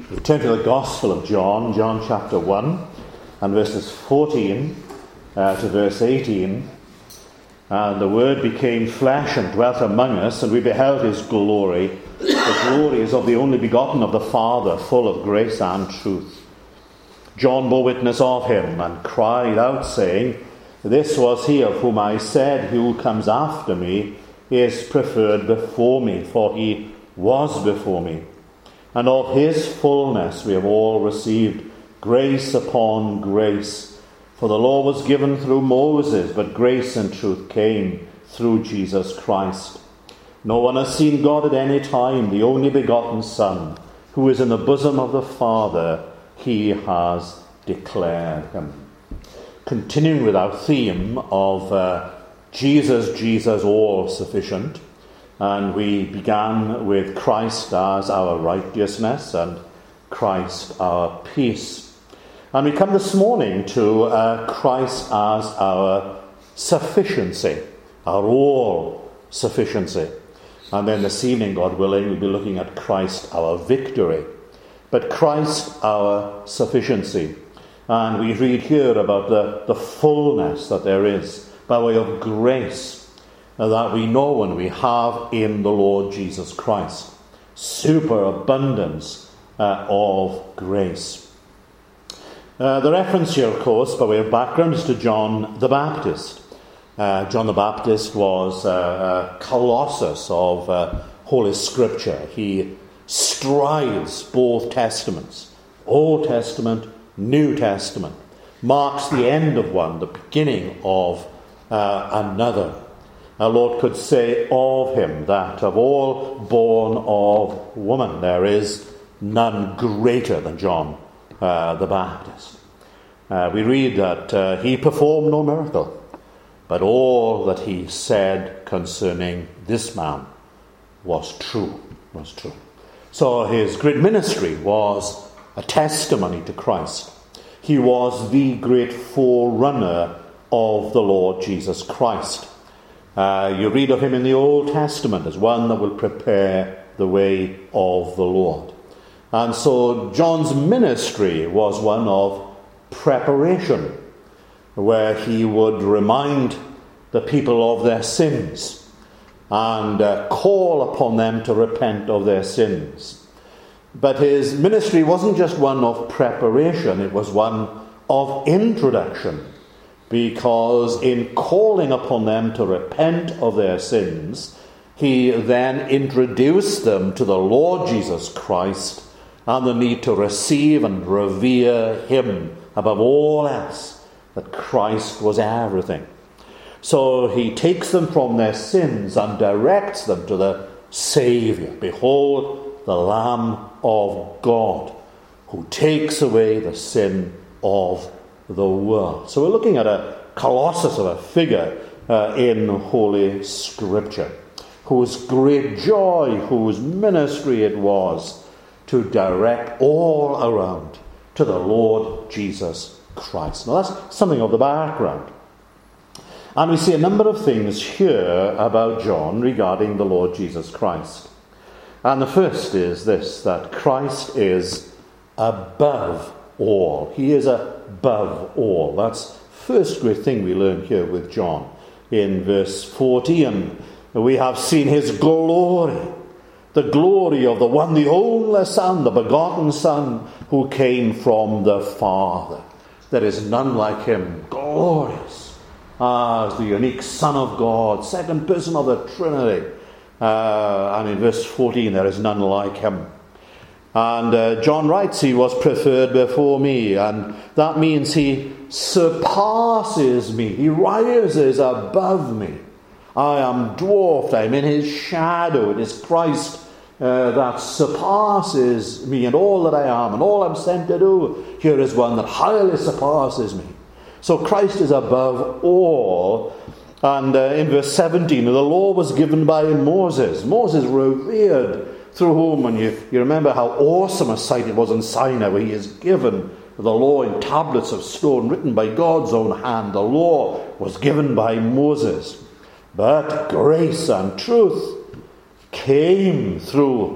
We turn to the Gospel of John, John chapter 1, and verses 14 to verse 18. And the Word became flesh and dwelt among us, and we beheld his glory. The glory is of the only begotten of the Father, full of grace and truth. John bore witness of him, and cried out, saying, This was he of whom I said, He who comes after me is preferred before me, for he was before me. And of his fullness we have all received grace upon grace. For the law was given through Moses, but grace and truth came through Jesus Christ. No one has seen God at any time, the only begotten Son, who is in the bosom of the Father, he has declared him. Continuing with our theme of Jesus, all sufficient. And we began with Christ as our righteousness and Christ our peace. And we come this morning to Christ as our sufficiency, our all sufficiency. And then this evening, God willing, we'll be looking at Christ our victory. But Christ our sufficiency. And we read here about the fullness that there is by way of grace that we know and we have in the Lord Jesus Christ. Superabundance of grace. The reference here, of course, by way of background, is to John the Baptist. John the Baptist was a colossus of Holy Scripture. He strides both Testaments, Old Testament, New Testament, marks the end of one, the beginning of another. Our Lord could say of him that of all born of woman, there is none greater than John the Baptist. We read that he performed no miracle, but all that he said concerning this man was true. So his great ministry was a testimony to Christ. He was the great forerunner of the Lord Jesus Christ. You read of him in the Old Testament as one that will prepare the way of the Lord. And so John's ministry was one of preparation, where he would remind the people of their sins and call upon them to repent of their sins. But his ministry wasn't just one of preparation, it was one of introduction. Because in calling upon them to repent of their sins, he then introduced them to the Lord Jesus Christ and the need to receive and revere him above all else, that Christ was everything. So he takes them from their sins and directs them to the Saviour. Behold, the Lamb of God, who takes away the sin of the world. So we're looking at a colossus of a figure in Holy Scripture, whose great joy, whose ministry it was to direct all around to the Lord Jesus Christ. Now that's something of the background. And we see a number of things here about John regarding the Lord Jesus Christ. And the first is this, that Christ is above all. He is above all. That's the first great thing we learn here with John. In verse 14, we have seen his glory, the glory of the one, the only Son, the begotten Son, who came from the Father. There is none like him, glorious as the unique Son of God, second person of the Trinity. And in verse 14, there is none like him. And John writes, he was preferred before me, and that means he surpasses me. He rises above me. I am dwarfed. I'm in his shadow. It is Christ that surpasses me and all that I am and all I'm sent to do. Here is one that highly surpasses me. So Christ is above all. And in verse 17, the law was given by Moses. Moses revered, through whom, and you remember how awesome a sight it was in Sinai, where he is given the law in tablets of stone, written by God's own hand. The law was given by Moses. But grace and truth came through the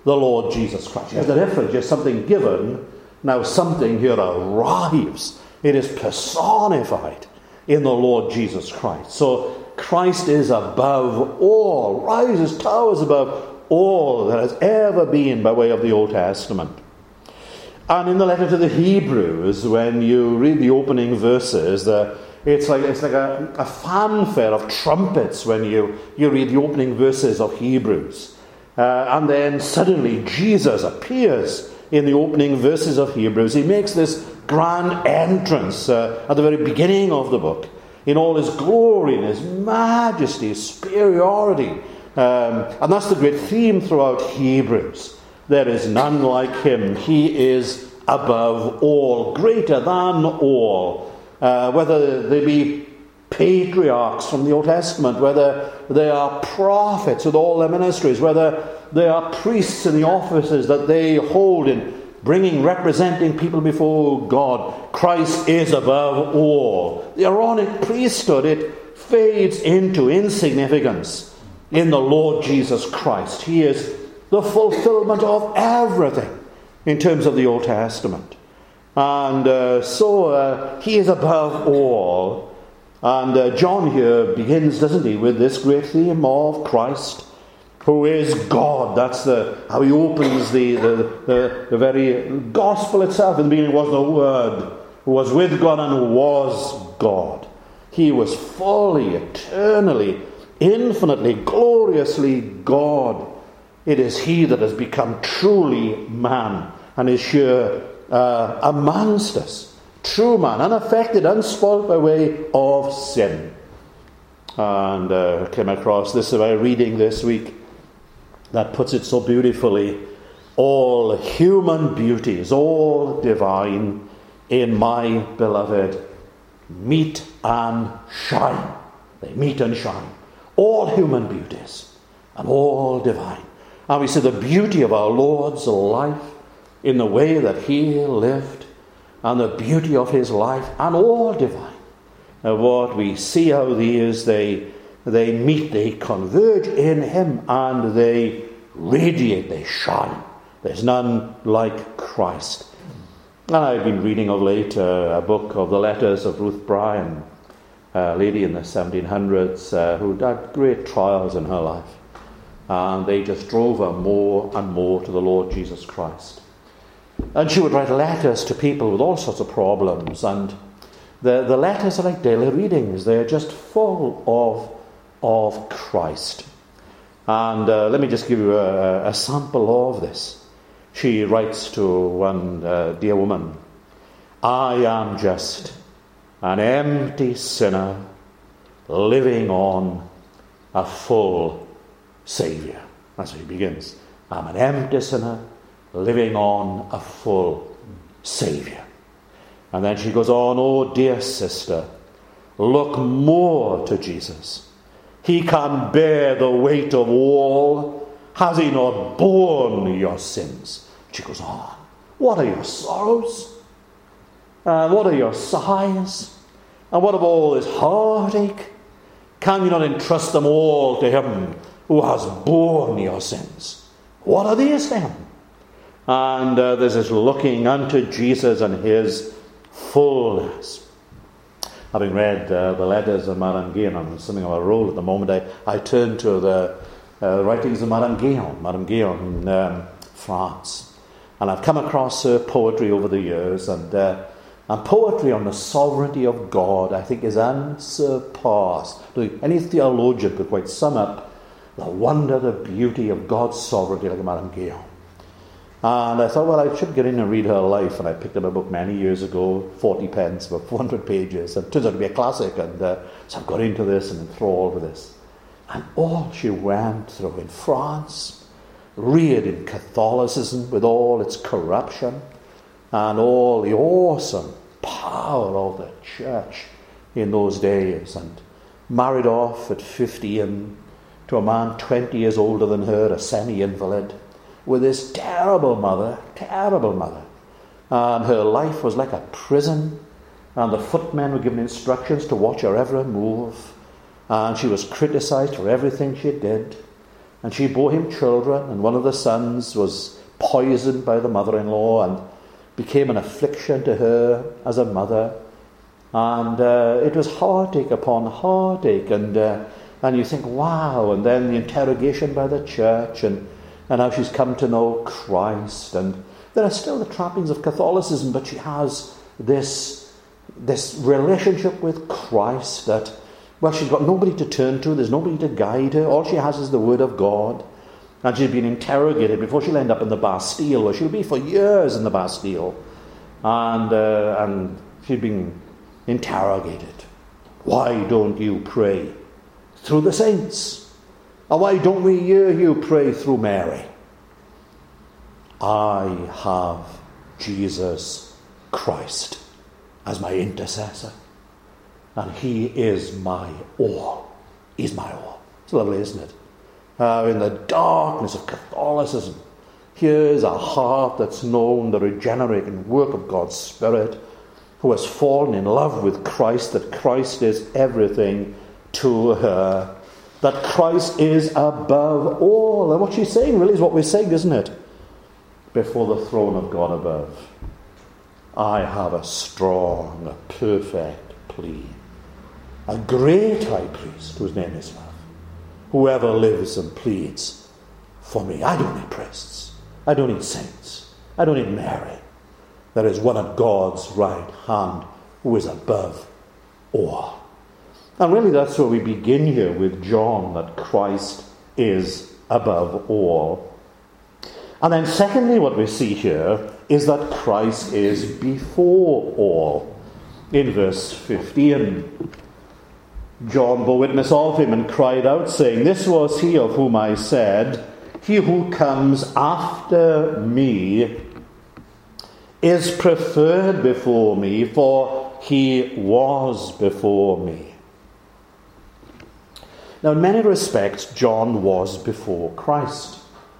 the Lord Jesus Christ. Here's the difference. Here's something given. Now something here arrives. It is personified in the Lord Jesus Christ. So Christ is above all, rises, towers above all that has ever been by way of the Old Testament. And in the letter to the Hebrews, when you read the opening verses, it's like a fanfare of trumpets when you read the opening verses of Hebrews. And then suddenly Jesus appears in the opening verses of Hebrews. He makes this grand entrance at the very beginning of the book in all his glory and his majesty, his superiority. And that's the great theme throughout Hebrews. There is none like him. He is above all, greater than all. Whether they be patriarchs from the Old Testament, whether they are prophets with all their ministries, whether they are priests in the offices that they hold in representing people before God, Christ is above all. The Aaronic priesthood, it fades into insignificance in the Lord Jesus Christ. He is the fulfillment of everything in terms of the Old Testament. And so he is above all. And John here begins, doesn't he, with this great theme of Christ, who is God. That's how he opens the very gospel itself. In the beginning was the Word, who was with God and who was God. He was fully, eternally, infinitely, gloriously God. It is he that has become truly man and is here amongst us. True man, unaffected, unspoiled by way of sin. And I came across this reading this week that puts it so beautifully. All human beauties, all divine, in my beloved, meet and shine. They meet and shine. All human beauties and all divine. And we see the beauty of our Lord's life in the way that he lived, and the beauty of his life, and all divine. And what we see how these, they meet, they converge in him, and they radiate, they shine. There's none like Christ. And I've been reading of late a book of the letters of Ruth Bryan, a lady in the 1700s who had great trials in her life. And they just drove her more and more to the Lord Jesus Christ. And she would write letters to people with all sorts of problems. And the letters are like daily readings. They're just full of Christ. And let me just give you a sample of this. She writes to one dear woman, I am just an empty sinner living on a full Saviour. That's how he begins. I'm an empty sinner living on a full Saviour. And then she goes on, oh dear sister, look more to Jesus. He can bear the weight of all. Has he not borne your sins? She goes on. What are your sorrows? What are your sighs? And what of all this heartache? Can you not entrust them all to him who has borne your sins? What are these to him? And there's this looking unto Jesus and his fullness. Having read the letters of Madame Guyon, I'm something of a role at the moment, I turn to the writings of Madame Guyon in France. And I've come across her poetry over the years, and poetry on the sovereignty of God, I think, is unsurpassed. Any theologian could quite sum up the wonder, the beauty of God's sovereignty like Madame Guyon. And I thought, well, I should get in and read her life. And I picked up a book many years ago, 40 pence, about 400 pages. And it turns out to be a classic. And so I've got into this and enthralled with this. And all she went through in France, reared in Catholicism with all its corruption and all the awesome power of the church in those days. And married off at 15 to a man 20 years older than her, a semi-invalid, with this terrible mother. And her life was like a prison, and the footmen were given instructions to watch her every move, and she was criticized for everything she did. And she bore him children, and one of the sons was poisoned by the mother-in-law and became an affliction to her as a mother. And it was heartache upon heartache, and you think, wow, and then the interrogation by the church, and how she's come to know Christ, and there are still the trappings of Catholicism, but she has this relationship with Christ that, well, she's got nobody to turn to, there's nobody to guide her, all she has is the Word of God, and she's been interrogated before she'll end up in the Bastille, where she'll be for years in the Bastille, and she's been interrogated. Why don't you pray through the saints? And why don't we hear you pray through Mary? I have Jesus Christ as my intercessor, and he is my all. He's my all. It's lovely, isn't it? In the darkness of Catholicism, here's a heart that's known the regenerating work of God's Spirit, who has fallen in love with Christ, that Christ is everything to her, that Christ is above all. And what she's saying really is what we're saying, isn't it? Before the throne of God above, I have a strong, a perfect plea. A great high priest whose name is love. Whoever lives and pleads for me. I don't need priests. I don't need saints. I don't need Mary. There is one at God's right hand who is above all. And really that's where we begin here with John, that Christ is above all. And then secondly, what we see here is that Christ is before all. In verse 15, John bore witness of him and cried out, saying, This was he of whom I said, He who comes after me is preferred before me, for he was before me. Now, in many respects, John was before Christ.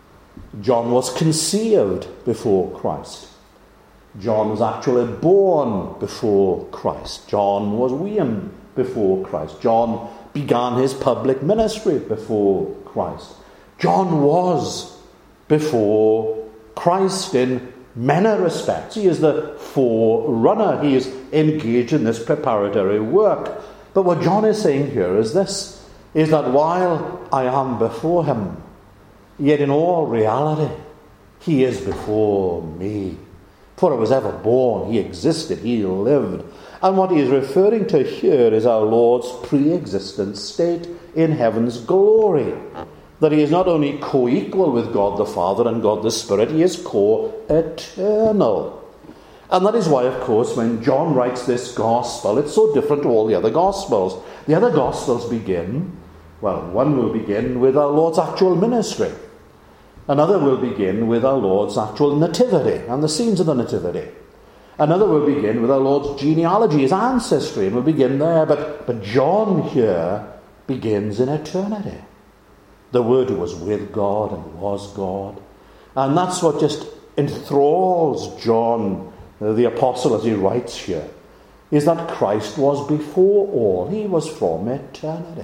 John was conceived before Christ. John was actually born before Christ. John was weaned before Christ. John began his public ministry before Christ. John was before Christ in many respects. He is the forerunner. He is engaged in this preparatory work. But what John is saying here is this, is that while I am before him, yet in all reality, he is before me. Before I was ever born, he existed, he lived. And what he is referring to here is our Lord's pre-existent state in heaven's glory. That he is not only co-equal with God the Father and God the Spirit, he is co-eternal. And that is why, of course, when John writes this gospel, it's so different to all the other gospels. The other gospels begin, well, one will begin with our Lord's actual ministry. Another will begin with our Lord's actual nativity and the scenes of the nativity. Another will begin with our Lord's genealogy, his ancestry, and we'll begin there. But John here begins in eternity. The Word was with God and was God. And that's what just enthralls John, the apostle, as he writes here, is that Christ was before all. He was from eternity.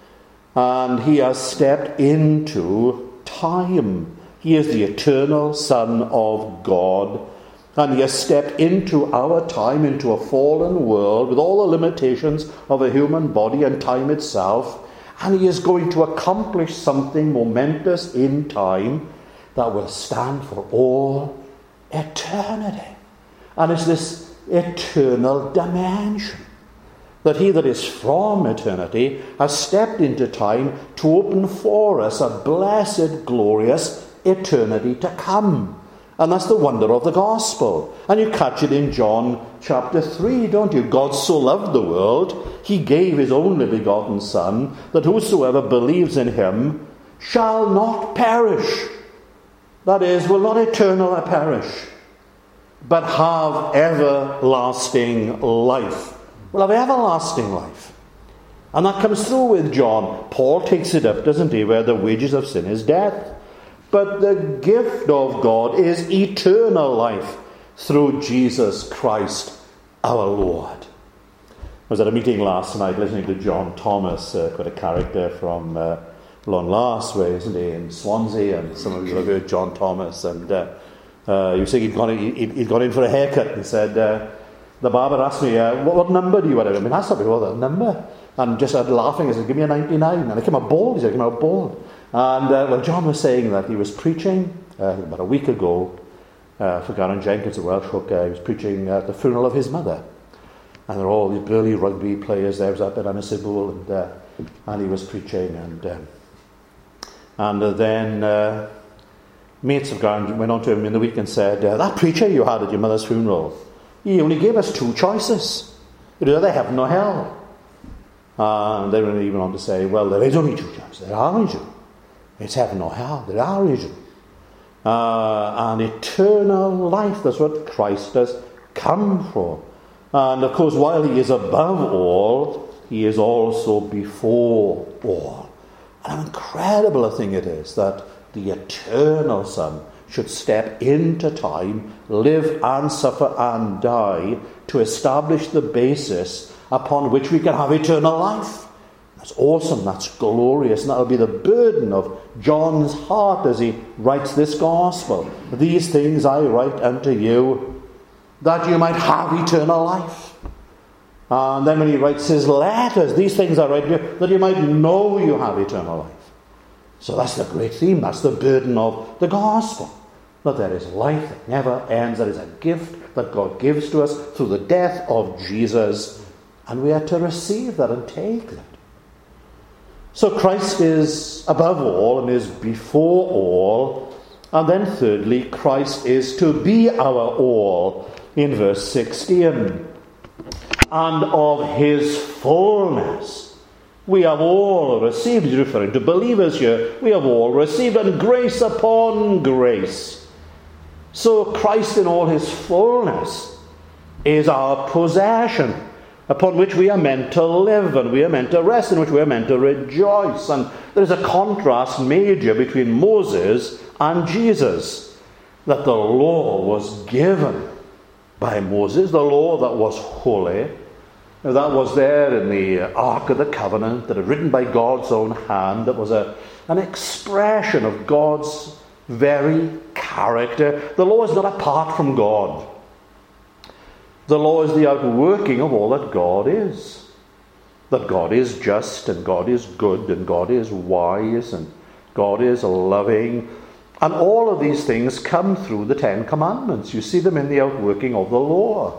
And he has stepped into time. He is the eternal Son of God, and he has stepped into our time, into a fallen world with all the limitations of a human body and time itself, and he is going to accomplish something momentous in time that will stand for all eternity. And it's this eternal dimension, that he that is from eternity has stepped into time to open for us a blessed, glorious eternity to come. And that's the wonder of the gospel. And you catch it in John chapter 3, don't you? God so loved the world, he gave his only begotten Son, that whosoever believes in him shall not perish. That is, will not eternally perish, but have everlasting life. Will have everlasting life. And that comes through with John. Paul takes it up, doesn't he, where the wages of sin is death. But the gift of God is eternal life through Jesus Christ our Lord. I was at a meeting last night listening to John Thomas, quite a character from long last way, isn't he, in Swansea, and some of you have heard John Thomas, and he was saying he'd gone in for a haircut, and he said, the barber asked me, what number do you wear? I mean, that's not a number. And just started laughing, he said, give me a 99. And I came out bald, he said, I came out bald. And John was saying that he was preaching about a week ago for Garen Jenkins, a Welsh hooker. He was preaching at the funeral of his mother. And there were all these burly rugby players there. He was up at Anisibul, and he was preaching. And then mates of Garen went on to him in the week and said, that preacher you had at your mother's funeral, he only gave us two choices. It was either heaven or hell. And they went even on to say, well, there is only two choices. There are only two. It's heaven or hell. There are only two. And eternal life, that's what Christ has come for. And of course, while he is above all, he is also before all. And how incredible a thing it is that the eternal Son should step into time, live and suffer and die to establish the basis upon which we can have eternal life. That's awesome, that's glorious, and that'll be the burden of John's heart as he writes this gospel. These things I write unto you, that you might have eternal life. And then when he writes his letters, these things I write to you, that you might know you have eternal life. So that's the great theme, that's the burden of the gospel. That there is life that never ends, there is a gift that God gives to us through the death of Jesus, and we are to receive that and take that. So Christ is above all and is before all. And then thirdly, Christ is to be our all in verse 16. And of his fullness we have all received. He's referring to believers here. We have all received, and grace upon grace. So Christ in all his fullness is our possession, upon which we are meant to live, and we are meant to rest, in which we are meant to rejoice. And there is a contrast major between Moses and Jesus, that the law was given by Moses, the law that was holy, that was there in the Ark of the Covenant, that was written by God's own hand, that was an expression of God's very character. The law is not apart from God. The law is the outworking of all that God is. That God is just, and God is good, and God is wise, and God is loving. And all of these things come through the Ten Commandments. You see them in the outworking of the law.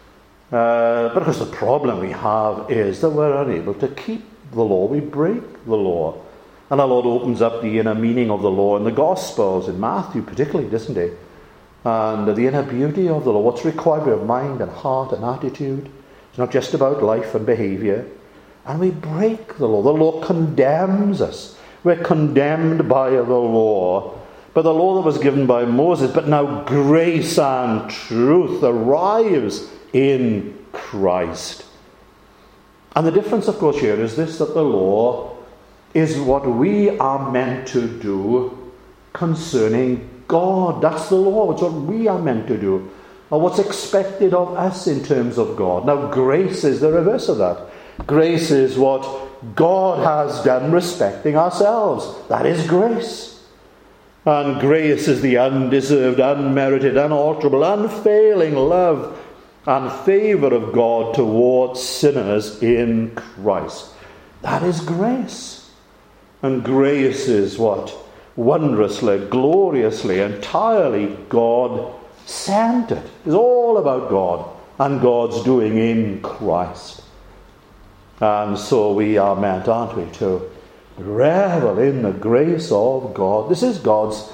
But of course the problem we have is that we're unable to keep the law. We break the law. And our Lord opens up the inner meaning of the law in the Gospels, in Matthew particularly, doesn't he? And the inner beauty of the law, what's required of mind and heart and attitude. It's not just about life and behaviour. And we break the law. The law condemns us. We're condemned by the law. But the law that was given by Moses, but now grace and truth arrives in Christ. And the difference, of course, here is this, that the law is what we are meant to do concerning God. That's the law. It's what we are meant to do, or what's expected of us in terms of God. Now, grace is the reverse of that. Grace is what God has done respecting ourselves. That is grace. And grace is the undeserved, unmerited, unalterable, unfailing love and favour of God towards sinners in Christ. That is grace. And grace is what? Wondrously, gloriously, entirely God-centered. It's all about God and God's doing in Christ. And so we are meant, aren't we, to revel in the grace of God. This is God's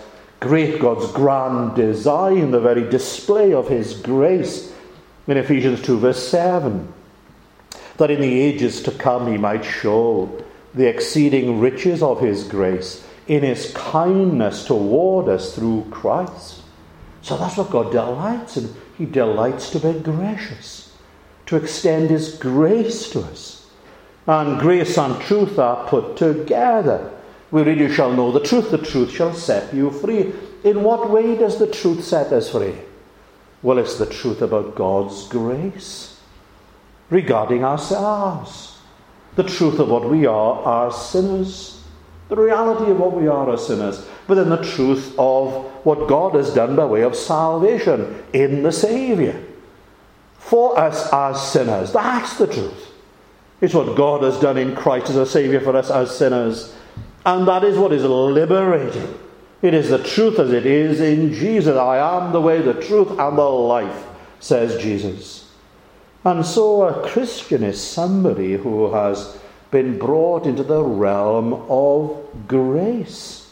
grand design, the very display of his grace in Ephesians 2 verse 7. That in the ages to come he might show the exceeding riches of his grace in his kindness toward us through Christ. So that's what God delights in. He delights to be gracious, to extend his grace to us. And grace and truth are put together. We read, you shall know the truth shall set you free. In what way does the truth set us free? Well, it's the truth about God's grace regarding ourselves. The truth of what we are sinners. The reality of what we are as sinners, but then the truth of what God has done by way of salvation in the Saviour. For us as sinners, that's the truth. It's what God has done in Christ as a Saviour for us as sinners. And that is what is liberating. It is the truth as it is in Jesus. I am the way, the truth, and the life, says Jesus. And so a Christian is somebody who has been brought into the realm of grace.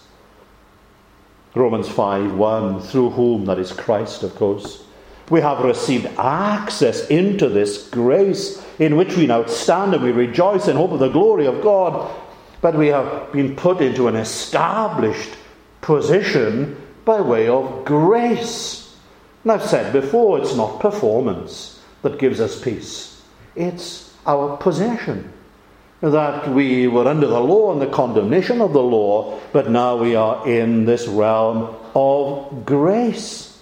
Romans 5:1, through whom, that is Christ, of course, we have received access into this grace in which we now stand, and we rejoice in hope of the glory of God. But we have been put into an established position by way of grace. And I've said before, it's not performance that gives us peace. It's our possession. That we were under the law and the condemnation of the law, but now we are in this realm of grace.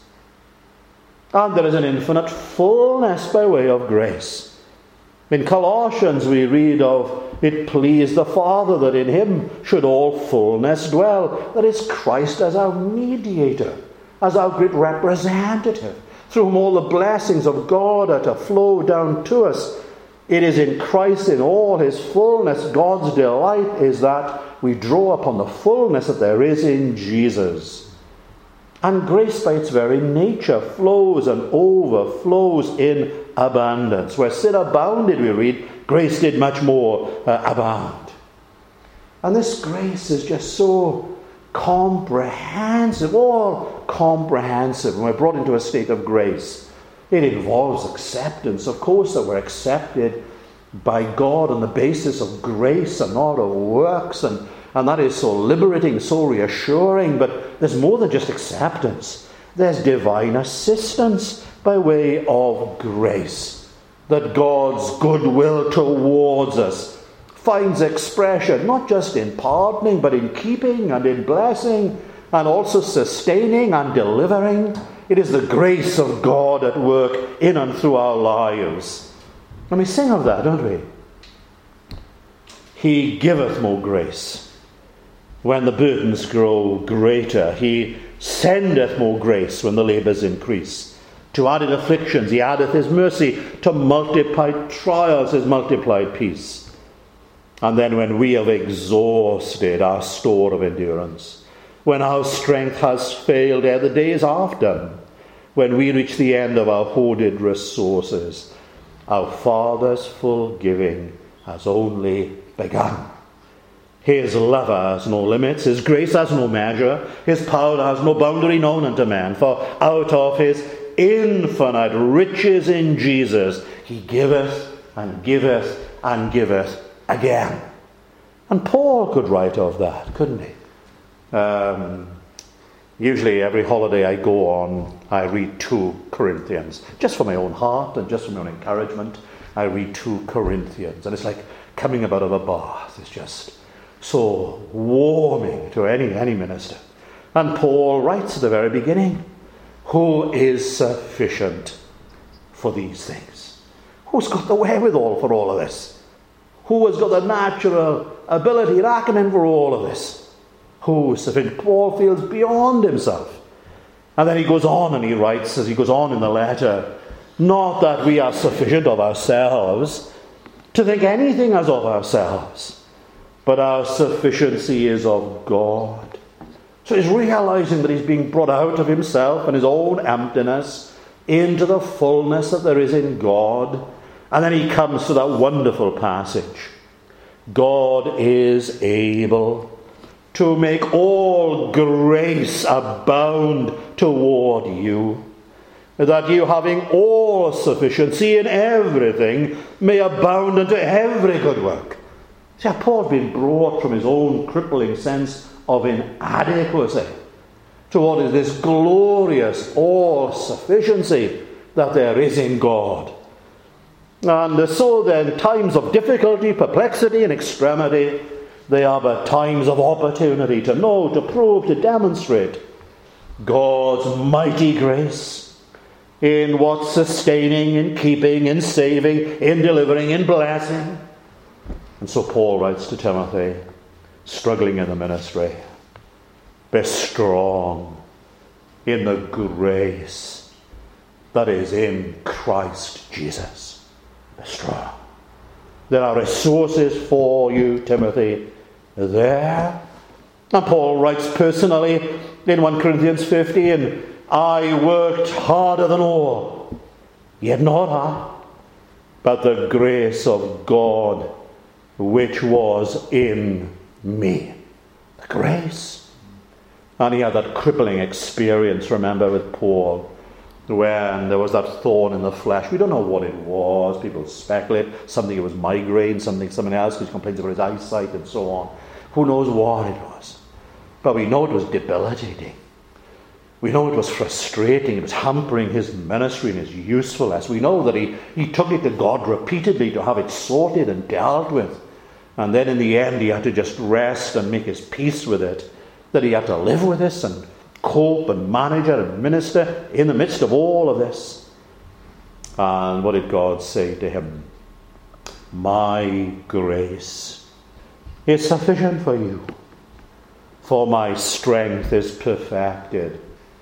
And there is an infinite fullness by way of grace. In Colossians we read of, it pleased the Father that in him should all fullness dwell. That is Christ as our mediator, as our great representative, through whom all the blessings of God are to flow down to us. It is in Christ in all his fullness. God's delight is that we draw upon the fullness that there is in Jesus. And grace by its very nature flows and overflows in abundance. Where sin abounded, we read, grace did much more abound. And this grace is just so comprehensive, all comprehensive. When we're brought into a state of grace, it involves acceptance, of course, that we're accepted by God on the basis of grace and not of works, and that is so liberating, so reassuring. But there's more than just acceptance. There's divine assistance by way of grace, that God's goodwill towards us finds expression not just in pardoning, but in keeping and in blessing, and also sustaining and delivering. It is the grace of God at work in and through our lives. And we sing of that, don't we? He giveth more grace. When the burdens grow greater, he sendeth more grace when the labours increase. To added afflictions he addeth his mercy. To multiplied trials his multiplied peace. And then when we have exhausted our store of endurance, when our strength has failed ere the day is half done, when we reach the end of our hoarded resources, our Father's full giving has only begun. His love has no limits, his grace has no measure, his power has no boundary known unto man. For out of his infinite riches in Jesus, he giveth and giveth and giveth again. And Paul could write of that, couldn't he? Usually every holiday I go on, I read 2 Corinthians. Just for my own heart and just for my own encouragement, I read 2 Corinthians. And it's like coming out of a bath. It's just so warming to any minister. And Paul writes at the very beginning, who is sufficient for these things? Who's got the wherewithal for all of this? Who has got the natural ability and acumen for all of this? Who is sufficient? Paul feels beyond himself. And then he goes on and he writes, as he goes on in the letter, not that we are sufficient of ourselves to think anything as of ourselves, but our sufficiency is of God. So he's realizing that he's being brought out of himself and his own emptiness into the fullness that there is in God. And then he comes to that wonderful passage. God is able to make all grace abound toward you, that you, having all sufficiency in everything, may abound unto every good work. See, Paul's been brought from his own crippling sense of inadequacy to what is this glorious all-sufficiency that there is in God. And so then, times of difficulty, perplexity, and extremity, they are but times of opportunity to know, to prove, to demonstrate God's mighty grace in what's sustaining, in keeping, in saving, in delivering, in blessing. And so Paul writes to Timothy, struggling in the ministry, be strong in the grace that is in Christ Jesus. Be strong. There are resources for you, Timothy, there. And Paul writes personally in 1 Corinthians 15, I worked harder than all, yet not I, but the grace of God which was in me. The grace. And he had that crippling experience, remember, with Paul, when there was that thorn in the flesh. We don't know what it was. People speculate. Something it was migraine, something else, because he complains about his eyesight and so on. Who knows what it was? But we know it was debilitating. We know it was frustrating. It was hampering his ministry and his usefulness. We know that he took it to God repeatedly to have it sorted and dealt with. And then in the end he had to just rest and make his peace with it. That he had to live with this and cope and manage it and minister in the midst of all of this. And what did God say to him? My grace is sufficient for you, for my strength is perfected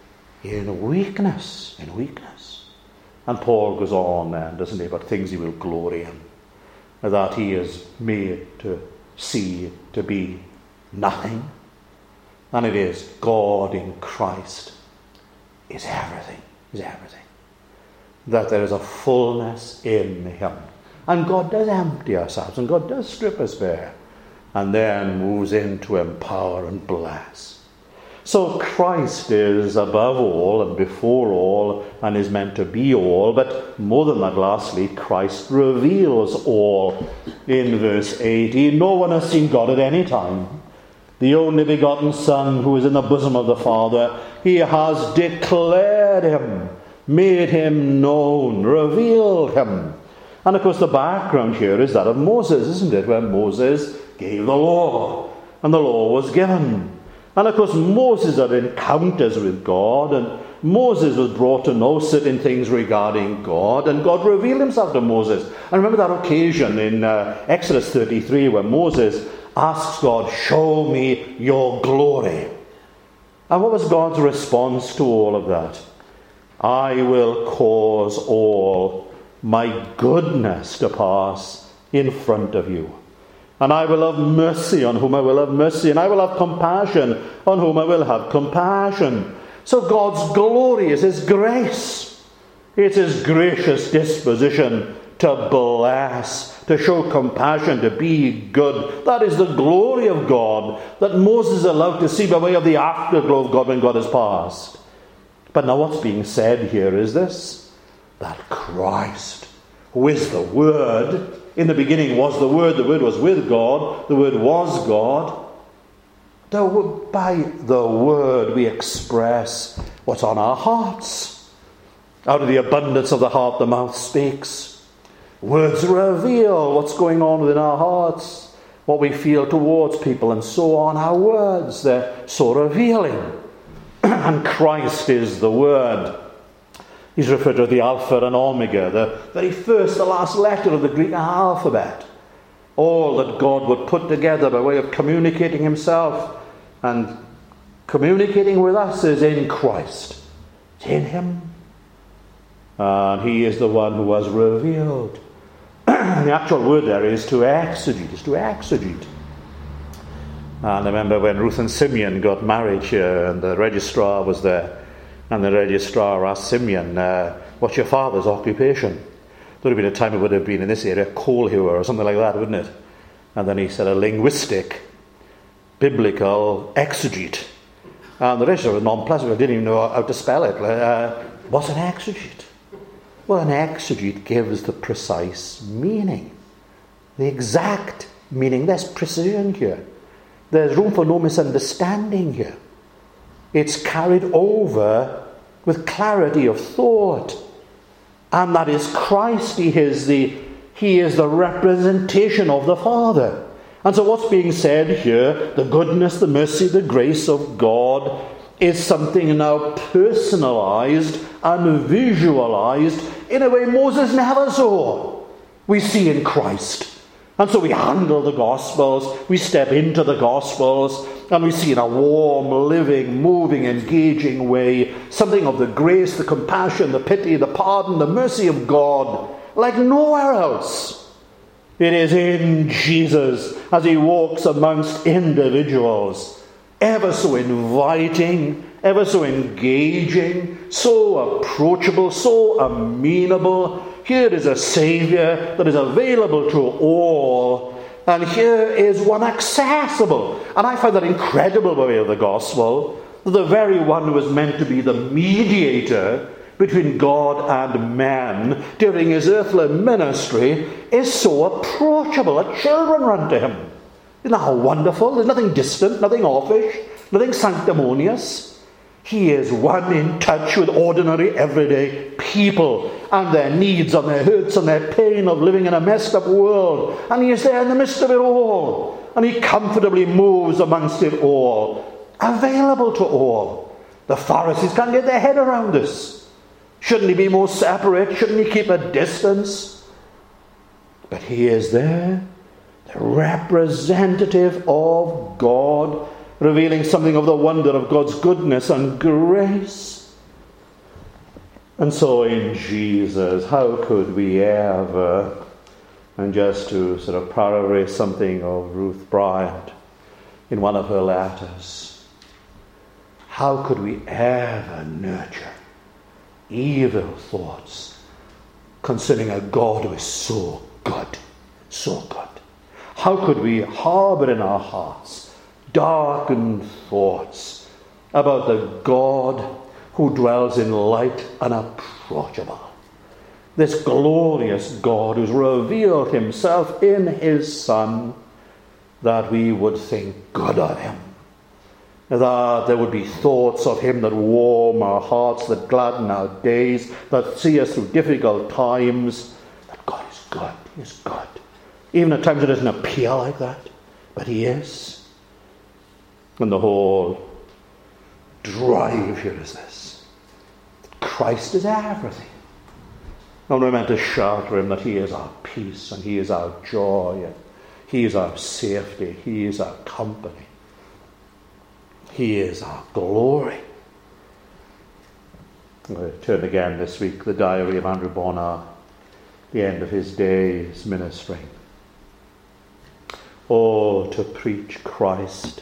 in weakness. In weakness. And Paul goes on then, doesn't he, about things he will glory in, that he is made to see to be nothing. And it is God in Christ is everything. Is everything. That there is a fullness in him. And God does empty ourselves, and God does strip us bare, and then moves in to empower and bless. So Christ is above all and before all and is meant to be all, but more than that, lastly, Christ reveals all. In verse 18, no one has seen God at any time. The only begotten Son who is in the bosom of the Father, he has declared him, made him known, revealed him. And of course the background here is that of Moses, isn't it? Where Moses gave the law, and the law was given. And of course Moses had encounters with God, and Moses was brought to know certain things regarding God, and God revealed himself to Moses. And remember that occasion in Exodus 33 where Moses asks God, show me your glory. And what was God's response to all of that? I will cause all my goodness to pass in front of you. And I will have mercy on whom I will have mercy, and I will have compassion on whom I will have compassion. So God's glory is his grace. It's his gracious disposition to bless, to show compassion, to be good. That is the glory of God that Moses is allowed to see by way of the afterglow of God when God has passed. But now what's being said here is this, that Christ, who is the Word, in the beginning was the Word was with God, the Word was God. By the Word we express what's on our hearts. Out of the abundance of the heart the mouth speaks. Words reveal what's going on within our hearts, what we feel towards people, and so on. Our words, they're so revealing. And Christ is the Word. He's referred to as the Alpha and Omega, the very first, the last letter of the Greek alphabet. All that God would put together by way of communicating himself and communicating with us is in Christ. It's in him. And he is the one who was revealed. The actual word there is to exegete. And I remember when Ruth and Simeon got married here, and the registrar was there, and the registrar asked Simeon, what's your father's occupation? There would have been a time it would have been in this area, coal hewer or something like that, wouldn't it? And then he said a linguistic, biblical exegete. And the registrar was nonplussed, didn't even know how to spell it. What's an exegete? Well, an exegete gives the precise meaning, the exact meaning. There's precision here. There's room for no misunderstanding here. It's carried over with clarity of thought. And that is Christ. He is the representation of the Father. And so what's being said here, the goodness, the mercy, the grace of God, is something now personalized and visualized in a way Moses never saw. We see in Christ. And so we handle the Gospels, we step into the Gospels, and we see in a warm, living, moving, engaging way something of the grace, the compassion, the pity, the pardon, the mercy of God like nowhere else. It is in Jesus as he walks amongst individuals, ever so inviting, ever so engaging, so approachable, so amenable. Here is a Saviour that is available to all, and here is one accessible. And I find that incredible by way of the gospel, that the very one who was meant to be the mediator between God and man during his earthly ministry is so approachable that children run to him. Isn't that how wonderful? There's nothing distant, nothing offish, nothing sanctimonious. He is one in touch with ordinary, everyday people and their needs and their hurts and their pain of living in a messed up world. And he is there in the midst of it all. And he comfortably moves amongst it all, available to all. The Pharisees can't get their head around this. Shouldn't he be more separate? Shouldn't he keep a distance? But he is there, the representative of God, revealing something of the wonder of God's goodness and grace. And so in Jesus, how could we ever, and just to sort of paraphrase something of Ruth Bryant in one of her letters, how could we ever nurture evil thoughts concerning a God who is so good, so good? How could we harbor in our hearts darkened thoughts about the God who dwells in light unapproachable? This glorious God who's revealed himself in his Son, that we would think good of him, that there would be thoughts of him that warm our hearts, that gladden our days, that see us through difficult times, that God is good, he is good. Even at times it doesn't appear like that, but he is. And the whole drive here is this: Christ is everything. And we're meant to shout for him that he is our peace, and he is our joy, and he is our safety, he is our company, he is our glory. I turn again this week the diary of Andrew Bonar, the end of his days ministering. Oh, to preach Christ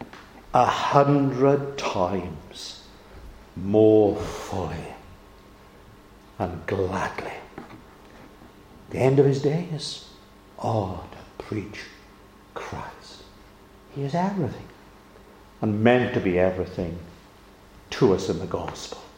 100 times more fully and gladly. The end of his days, oh, to preach Christ. He is everything, and meant to be everything to us in the gospel.